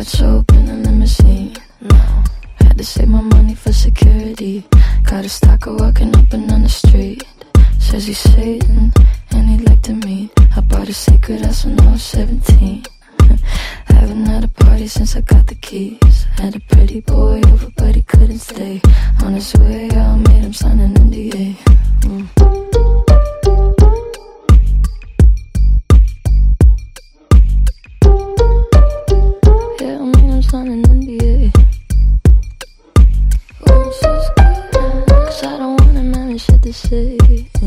Let's open a limousine. No, had to save my money for security. Got a stalker walking up and down the street. Says he's Satan and he'd like to meet. I bought a secret house when I was 17. Haven't had a party since I got the keys. Had a pretty boy over but he couldn't stay. On his way out, made him sign an NDA. Yeah, I made him sign an NDA. Cause I don't want him having shit to say.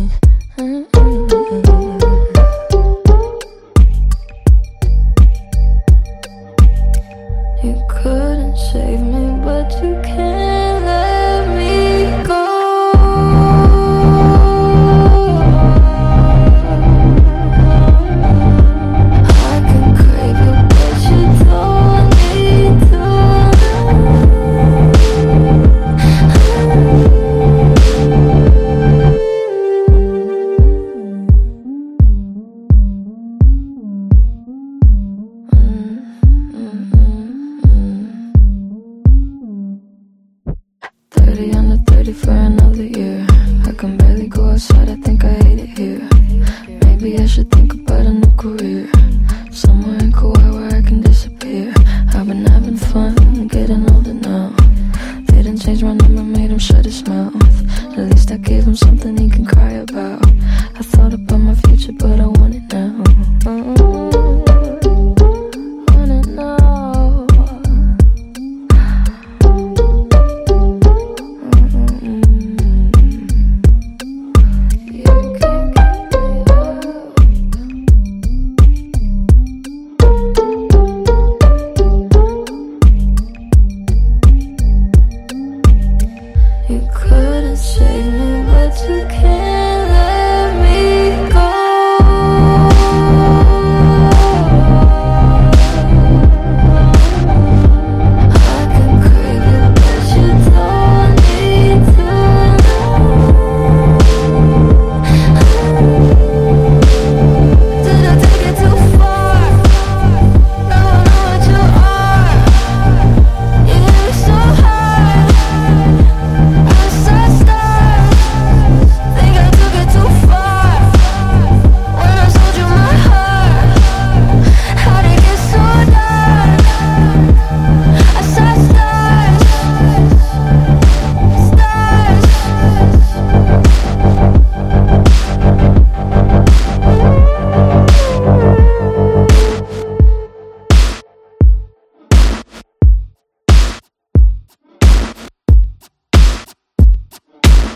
You couldn't save me, but you can't let me go. I can crave you, but you don't need to. Under 30 for another year. I can barely go outside, I think I hate it here. Maybe I should think about a new career, somewhere in Kauai where I can disappear. I've been having fun, getting older now. Didn't change my number, made him shut his mouth. At least I gave him something he can cry about. I thought about my future, but I want it now. Want it now. You couldn't save me, but you can't.